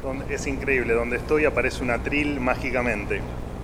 Es increíble, donde estoy aparece un atril mágicamente.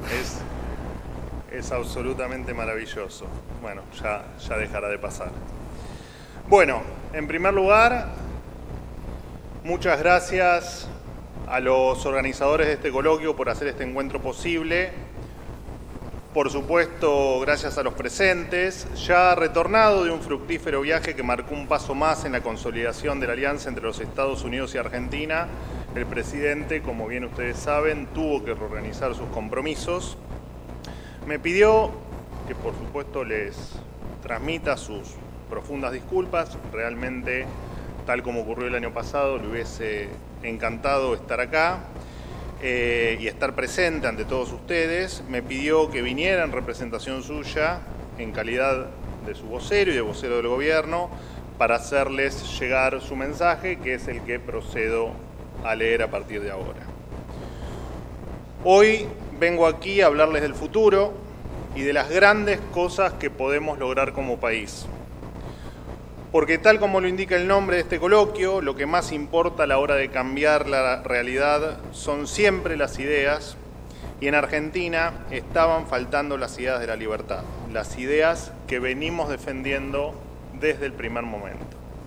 Es absolutamente maravilloso. Bueno, ya dejará de pasar. Bueno, en primer lugar, muchas gracias a los organizadores de este coloquio por hacer este encuentro posible. Por supuesto, gracias a los presentes, ya retornado de un fructífero viaje que marcó un paso más en la consolidación de la alianza entre los Estados Unidos y Argentina. El presidente, como bien ustedes saben, tuvo que reorganizar sus compromisos. Me pidió que, por supuesto, les transmita sus profundas disculpas. Realmente, tal como ocurrió el año pasado, le hubiese encantado estar acá y estar presente ante todos ustedes. Me pidió que viniera en representación suya, en calidad de su vocero y de vocero del gobierno, para hacerles llegar su mensaje, que es el que procedo a leer a partir de ahora. Hoy vengo aquí a hablarles del futuro y de las grandes cosas que podemos lograr como país. Porque tal como lo indica el nombre de este coloquio, lo que más importa a la hora de cambiar la realidad son siempre las ideas, y en Argentina estaban faltando las ideas de la libertad, las ideas que venimos defendiendo desde el primer momento.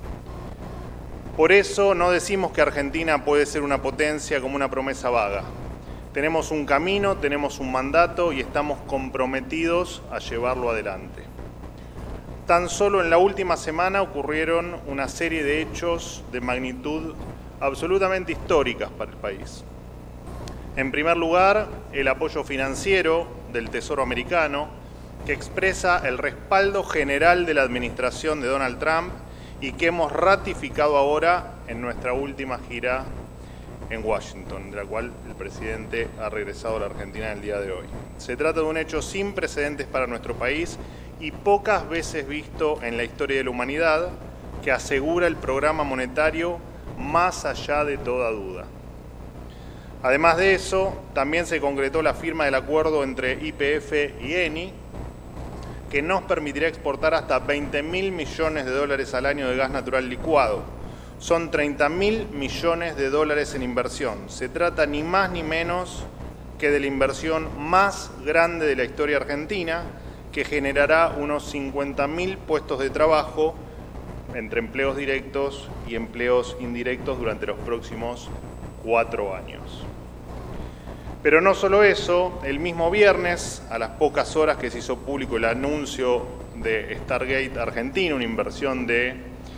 Por eso no decimos que Argentina puede ser una potencia como una promesa vaga. Tenemos un camino, tenemos un mandato y estamos comprometidos a llevarlo adelante. Tan solo en la última semana ocurrieron una serie de hechos de magnitud absolutamente históricas para el país. En primer lugar, el apoyo financiero del Tesoro americano, que expresa el respaldo general de la administración de Donald Trump y que hemos ratificado ahora en nuestra última gira en Washington, de la cual el presidente ha regresado a la Argentina en el día de hoy. Se trata de un hecho sin precedentes para nuestro país y pocas veces visto en la historia de la humanidad, que asegura el programa monetario más allá de toda duda. Además de eso, también se concretó la firma del acuerdo entre YPF y Eni, que nos permitirá exportar hasta 20.000 millones de dólares al año de gas natural licuado. Son 30.000 millones de dólares en inversión. Se trata ni más ni menos que de la inversión más grande de la historia argentina, que generará unos 50.000 puestos de trabajo entre empleos directos y empleos indirectos durante los próximos 4 años. Pero no solo eso, el mismo viernes, a las pocas horas que se hizo público el anuncio de Stargate Argentina, una inversión de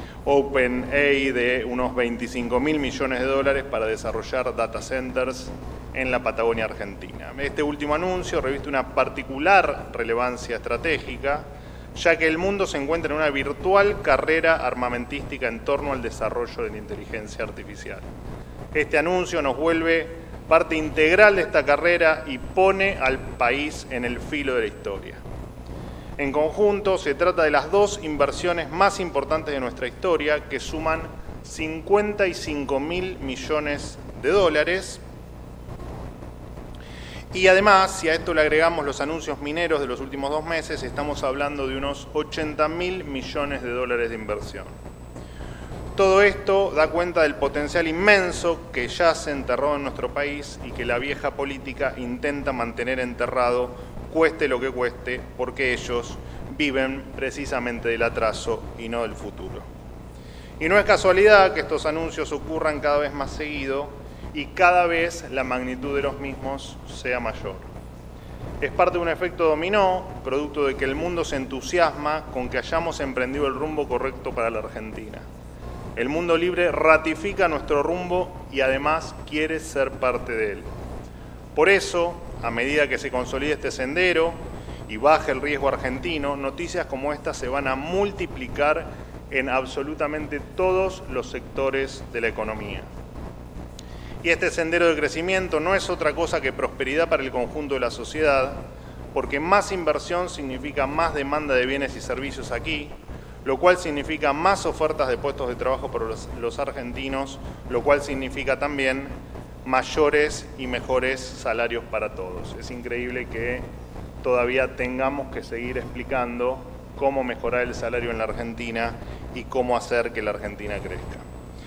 OpenAI de unos 25.000 millones de dólares para desarrollar data centers en la Patagonia Argentina. Este último anuncio reviste una particular relevancia estratégica, ya que el mundo se encuentra en una virtual carrera armamentística en torno al desarrollo de la inteligencia artificial. Este anuncio nos vuelve parte integral de esta carrera y pone al país en el filo de la historia. En conjunto, se trata de las dos inversiones más importantes de nuestra historia, que suman 55.000 millones de dólares. Y además, si a esto le agregamos los anuncios mineros de los últimos 2 meses, estamos hablando de unos 80.000 millones de dólares de inversión. Todo esto da cuenta del potencial inmenso que ya se enterró en nuestro país y que la vieja política intenta mantener enterrado, cueste lo que cueste, porque ellos viven precisamente del atraso y no del futuro. Y no es casualidad que estos anuncios ocurran cada vez más seguido y cada vez la magnitud de los mismos sea mayor. Es parte de un efecto dominó, producto de que el mundo se entusiasma con que hayamos emprendido el rumbo correcto para la Argentina. El mundo libre ratifica nuestro rumbo y además quiere ser parte de él. Por eso, a medida que se consolide este sendero y baje el riesgo argentino, noticias como esta se van a multiplicar en absolutamente todos los sectores de la economía. Y este sendero de crecimiento no es otra cosa que prosperidad para el conjunto de la sociedad, porque más inversión significa más demanda de bienes y servicios aquí, lo cual significa más ofertas de puestos de trabajo para los argentinos, lo cual significa también mayores y mejores salarios para todos. Es increíble que todavía tengamos que seguir explicando cómo mejorar el salario en la Argentina y cómo hacer que la Argentina crezca.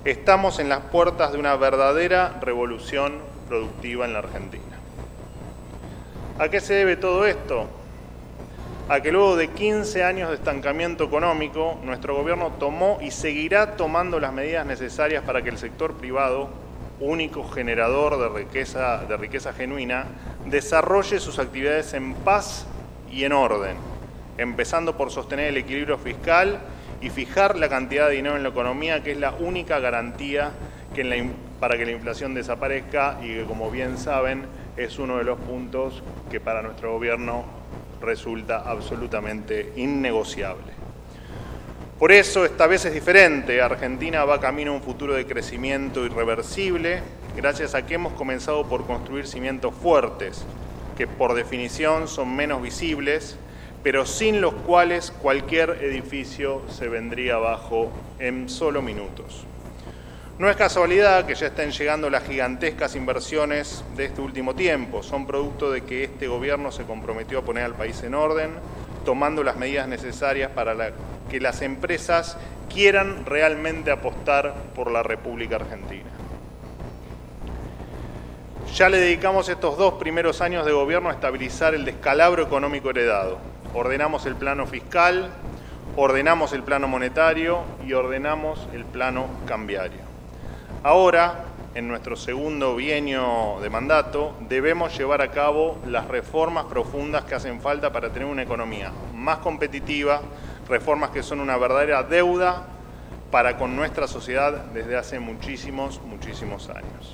Estamos en las puertas de una verdadera revolución productiva en la Argentina. ¿A qué se debe todo esto? A que luego de 15 años de estancamiento económico, nuestro gobierno tomó y seguirá tomando las medidas necesarias para que el sector privado, único generador de riqueza genuina, desarrolle sus actividades en paz y en orden, empezando por sostener el equilibrio fiscal y fijar la cantidad de dinero en la economía, que es la única garantía para que la inflación desaparezca y que, como bien saben, es uno de los puntos que para nuestro gobierno resulta absolutamente innegociable. Por eso esta vez es diferente. Argentina va camino a un futuro de crecimiento irreversible, gracias a que hemos comenzado por construir cimientos fuertes, que por definición son menos visibles, pero sin los cuales cualquier edificio se vendría abajo en solo minutos. No es casualidad que ya estén llegando las gigantescas inversiones de este último tiempo. Son producto de que este gobierno se comprometió a poner al país en orden, tomando las medidas necesarias para que las empresas quieran realmente apostar por la República Argentina. Ya le dedicamos estos 2 primeros años de gobierno a estabilizar el descalabro económico heredado. Ordenamos el plano fiscal, ordenamos el plano monetario y ordenamos el plano cambiario. Ahora, en nuestro segundo bienio de mandato, debemos llevar a cabo las reformas profundas que hacen falta para tener una economía más competitiva, reformas que son una verdadera deuda para con nuestra sociedad desde hace muchísimos años.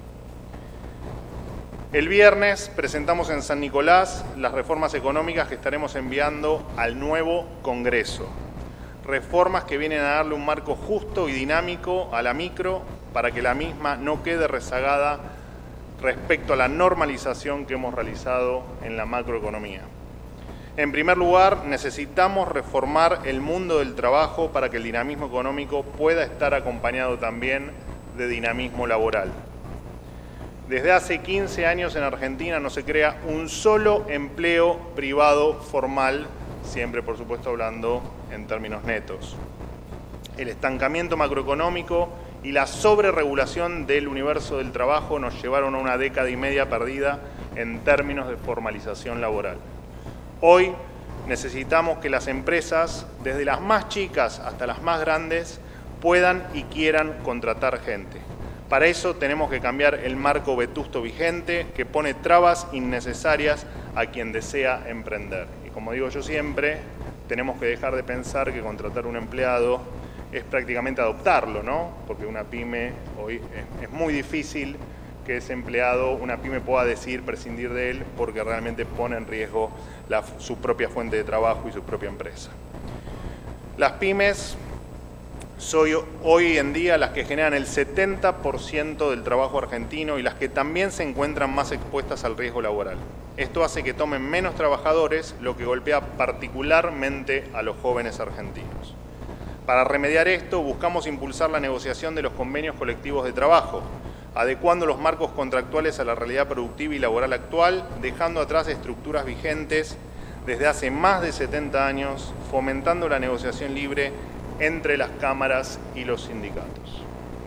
El viernes presentamos en San Nicolás las reformas económicas que estaremos enviando al nuevo Congreso. Reformas que vienen a darle un marco justo y dinámico a la micro para que la misma no quede rezagada respecto a la normalización que hemos realizado en la macroeconomía. En primer lugar, necesitamos reformar el mundo del trabajo para que el dinamismo económico pueda estar acompañado también de dinamismo laboral. Desde hace 15 años en Argentina no se crea un solo empleo privado formal, siempre por supuesto hablando en términos netos. El estancamiento macroeconómico y la sobreregulación del universo del trabajo nos llevaron a una década y media perdida en términos de formalización laboral. Hoy necesitamos que las empresas, desde las más chicas hasta las más grandes, puedan y quieran contratar gente. Para eso tenemos que cambiar el marco vetusto vigente que pone trabas innecesarias a quien desea emprender. Y como digo yo siempre, tenemos que dejar de pensar que contratar un empleado es prácticamente adoptarlo, ¿no? Porque una pyme hoy es muy difícil que ese empleado, una pyme pueda decidir prescindir de él porque realmente pone en riesgo su propia fuente de trabajo y su propia empresa. Las pymes son hoy en día las que generan el 70% del trabajo argentino y las que también se encuentran más expuestas al riesgo laboral. Esto hace que tomen menos trabajadores, lo que golpea particularmente a los jóvenes argentinos. Para remediar esto, buscamos impulsar la negociación de los convenios colectivos de trabajo, adecuando los marcos contractuales a la realidad productiva y laboral actual, dejando atrás estructuras vigentes desde hace más de 70 años, fomentando la negociación libre entre las cámaras y los sindicatos.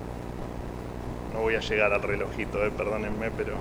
No voy a llegar al relojito, perdónenme, pero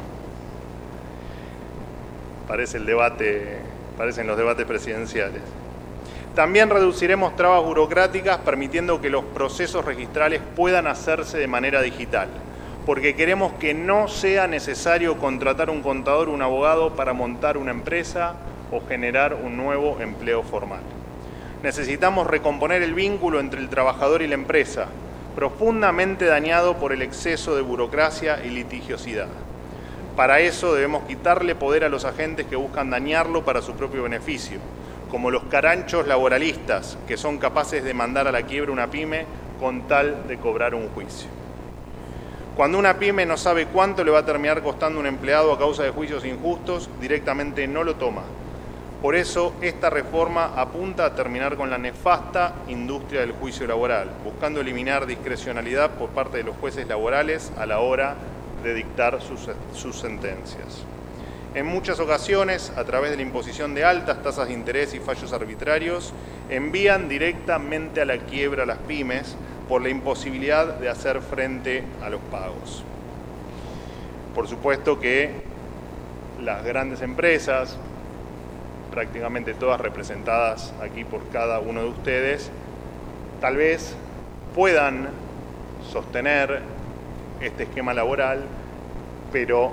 parecen los debates presidenciales. También reduciremos trabas burocráticas permitiendo que los procesos registrales puedan hacerse de manera digital, porque queremos que no sea necesario contratar un contador o un abogado para montar una empresa o generar un nuevo empleo formal. Necesitamos recomponer el vínculo entre el trabajador y la empresa, profundamente dañado por el exceso de burocracia y litigiosidad. Para eso debemos quitarle poder a los agentes que buscan dañarlo para su propio beneficio, como los caranchos laboralistas que son capaces de mandar a la quiebra una pyme con tal de cobrar un juicio. Cuando una pyme no sabe cuánto le va a terminar costando un empleado a causa de juicios injustos, directamente no lo toma. Por eso, esta reforma apunta a terminar con la nefasta industria del juicio laboral, buscando eliminar discrecionalidad por parte de los jueces laborales a la hora de dictar sus sentencias. En muchas ocasiones, a través de la imposición de altas tasas de interés y fallos arbitrarios, envían directamente a la quiebra a las pymes, por la imposibilidad de hacer frente a los pagos. Por supuesto que las grandes empresas, prácticamente todas representadas aquí por cada uno de ustedes, tal vez puedan sostener este esquema laboral, pero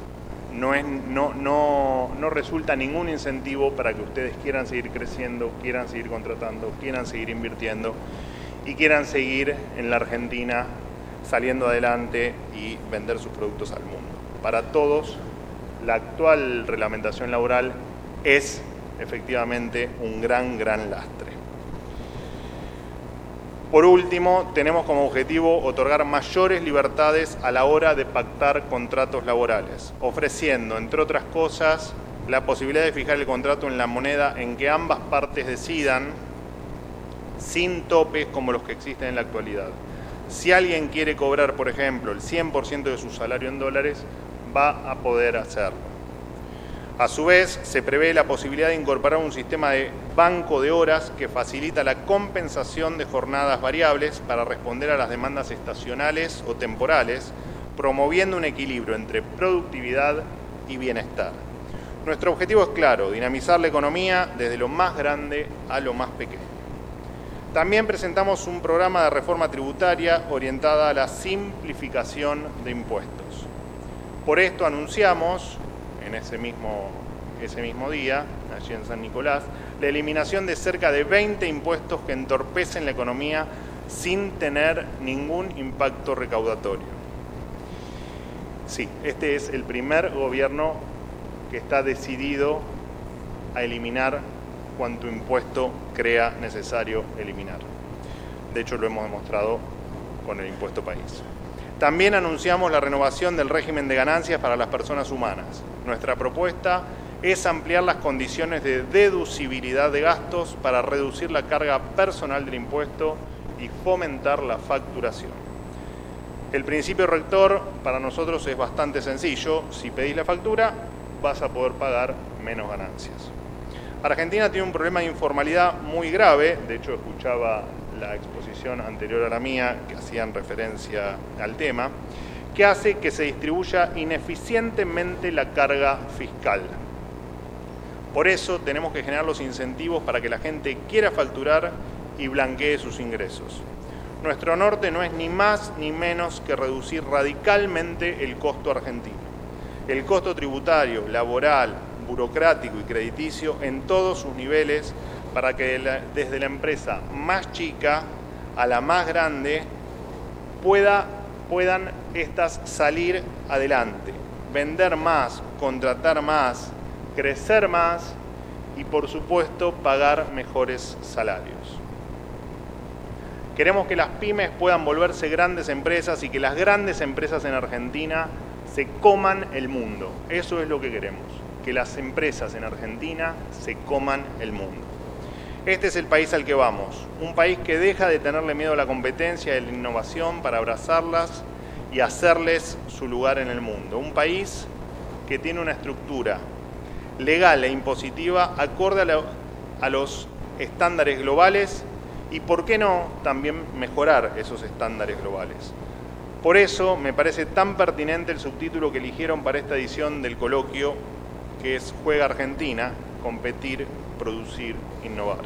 no resulta ningún incentivo para que ustedes quieran seguir creciendo, quieran seguir contratando, quieran seguir invirtiendo y quieran seguir en la Argentina saliendo adelante y vender sus productos al mundo. Para todos, la actual reglamentación laboral es efectivamente un gran lastre. Por último, tenemos como objetivo otorgar mayores libertades a la hora de pactar contratos laborales, ofreciendo, entre otras cosas, la posibilidad de fijar el contrato en la moneda en que ambas partes decidan, sin topes como los que existen en la actualidad. Si alguien quiere cobrar, por ejemplo, el 100% de su salario en dólares, va a poder hacerlo. A su vez, se prevé la posibilidad de incorporar un sistema de banco de horas que facilita la compensación de jornadas variables para responder a las demandas estacionales o temporales, promoviendo un equilibrio entre productividad y bienestar. Nuestro objetivo es claro: dinamizar la economía desde lo más grande a lo más pequeño. También presentamos un programa de reforma tributaria orientada a la simplificación de impuestos. Por esto anunciamos, en ese mismo día, allí en San Nicolás, la eliminación de cerca de 20 impuestos que entorpecen la economía sin tener ningún impacto recaudatorio. Sí, este es el primer gobierno que está decidido a eliminar cuanto impuesto crea necesario eliminar. De hecho, lo hemos demostrado con el impuesto país. También anunciamos la renovación del régimen de ganancias para las personas humanas. Nuestra propuesta es ampliar las condiciones de deducibilidad de gastos para reducir la carga personal del impuesto y fomentar la facturación. El principio rector para nosotros es bastante sencillo: si pedís la factura, vas a poder pagar menos ganancias. Argentina tiene un problema de informalidad muy grave. De hecho, escuchaba la exposición anterior a la mía que hacían referencia al tema, que hace que se distribuya ineficientemente la carga fiscal. Por eso tenemos que generar los incentivos para que la gente quiera facturar y blanquee sus ingresos. Nuestro norte no es ni más ni menos que reducir radicalmente el costo argentino. El costo tributario, laboral, burocrático y crediticio en todos sus niveles, para que desde la empresa más chica a la más grande puedan estas salir adelante, vender más, contratar más, crecer más y, por supuesto, pagar mejores salarios. Queremos que las pymes puedan volverse grandes empresas y que las grandes empresas en Argentina se coman el mundo. Eso es lo que queremos, que las empresas en Argentina se coman el mundo. Este es el país al que vamos, un país que deja de tenerle miedo a la competencia y a la innovación para abrazarlas y hacerles su lugar en el mundo. Un país que tiene una estructura legal e impositiva acorde a los estándares globales y, ¿por qué no?, también mejorar esos estándares globales. Por eso me parece tan pertinente el subtítulo que eligieron para esta edición del coloquio, que es Juega Argentina, competir, producir, innovar.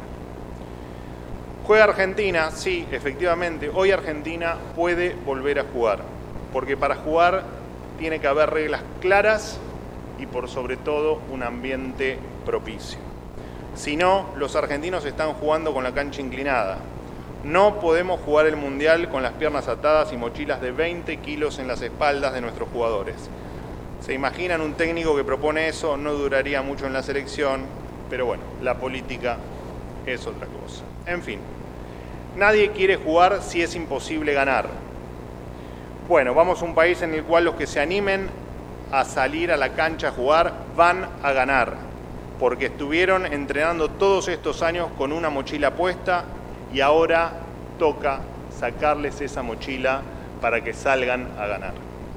Juega Argentina, sí, efectivamente, hoy Argentina puede volver a jugar, porque para jugar tiene que haber reglas claras y, por sobre todo, un ambiente propicio. Si no, los argentinos están jugando con la cancha inclinada. No podemos jugar el Mundial con las piernas atadas y mochilas de 20 kilos en las espaldas de nuestros jugadores. ¿Se imaginan un técnico que propone eso? No duraría mucho en la selección, pero bueno, la política es otra cosa. En fin, nadie quiere jugar si es imposible ganar. Bueno, vamos a un país en el cual los que se animen a salir a la cancha a jugar van a ganar, porque estuvieron entrenando todos estos años con una mochila puesta y ahora toca sacarles esa mochila para que salgan a ganar.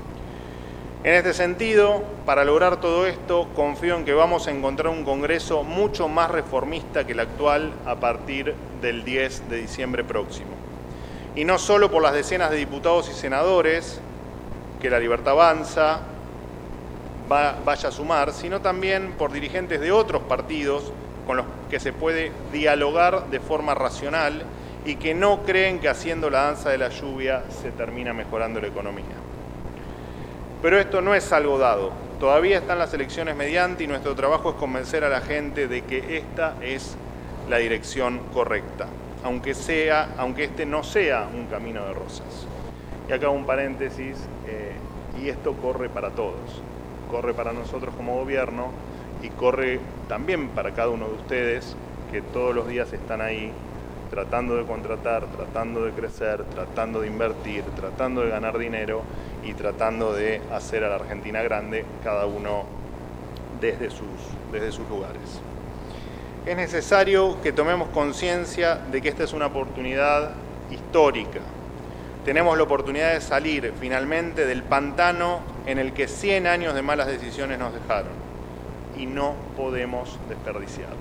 En este sentido, para lograr todo esto, confío en que vamos a encontrar un Congreso mucho más reformista que el actual a partir del 10 de diciembre próximo. Y no solo por las decenas de diputados y senadores que La Libertad Avanza vaya a sumar, sino también por dirigentes de otros partidos con los que se puede dialogar de forma racional y que no creen que haciendo la danza de la lluvia se termina mejorando la economía. Pero esto no es algo dado. Todavía están las elecciones mediante y nuestro trabajo es convencer a la gente de que esta es la dirección correcta, aunque este no sea un camino de rosas. Y acá un paréntesis, y esto corre para todos. Corre para nosotros como gobierno y corre también para cada uno de ustedes que todos los días están ahí tratando de contratar, tratando de crecer, tratando de invertir, tratando de ganar dinero y tratando de hacer a la Argentina grande, cada uno desde sus lugares. Es necesario que tomemos conciencia de que esta es una oportunidad histórica. Tenemos la oportunidad de salir finalmente del pantano en el que 100 años de malas decisiones nos dejaron y no podemos desperdiciarla.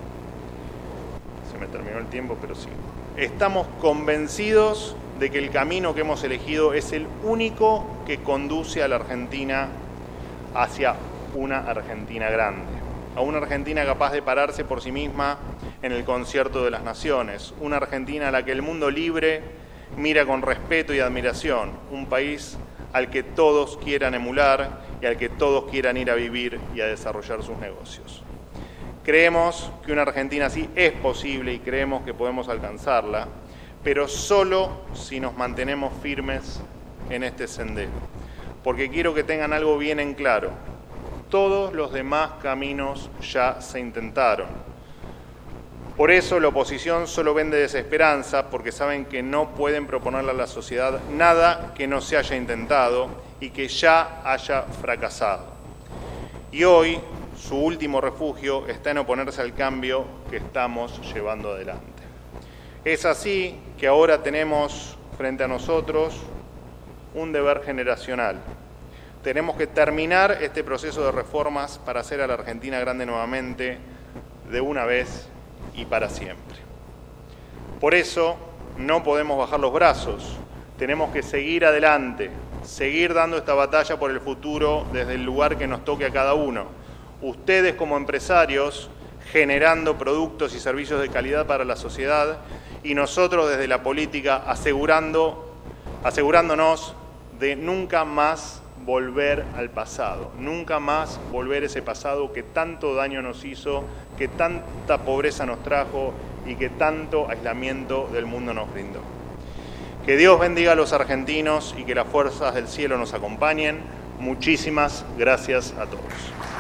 Se me terminó el tiempo, pero sí. Estamos convencidos de que el camino que hemos elegido es el único que conduce a la Argentina hacia una Argentina grande, a una Argentina capaz de pararse por sí misma en el concierto de las naciones, una Argentina a la que el mundo libre mira con respeto y admiración, un país al que todos quieran emular y al que todos quieran ir a vivir y a desarrollar sus negocios. Creemos que una Argentina así es posible y creemos que podemos alcanzarla, pero solo si nos mantenemos firmes en este sendero. Porque quiero que tengan algo bien en claro. Todos los demás caminos ya se intentaron. Por eso la oposición solo vende desesperanza, porque saben que no pueden proponerle a la sociedad nada que no se haya intentado y que ya haya fracasado. Y hoy su último refugio está en oponerse al cambio que estamos llevando adelante. Es así que ahora tenemos frente a nosotros un deber generacional. Tenemos que terminar este proceso de reformas para hacer a la Argentina grande nuevamente de una vez y para siempre. Por eso no podemos bajar los brazos, tenemos que seguir adelante, seguir dando esta batalla por el futuro desde el lugar que nos toque a cada uno. Ustedes como empresarios generando productos y servicios de calidad para la sociedad y nosotros desde la política asegurándonos de nunca más volver al pasado, nunca más volver a ese pasado que tanto daño nos hizo, que tanta pobreza nos trajo y que tanto aislamiento del mundo nos brindó. Que Dios bendiga a los argentinos y que las fuerzas del cielo nos acompañen. Muchísimas gracias a todos.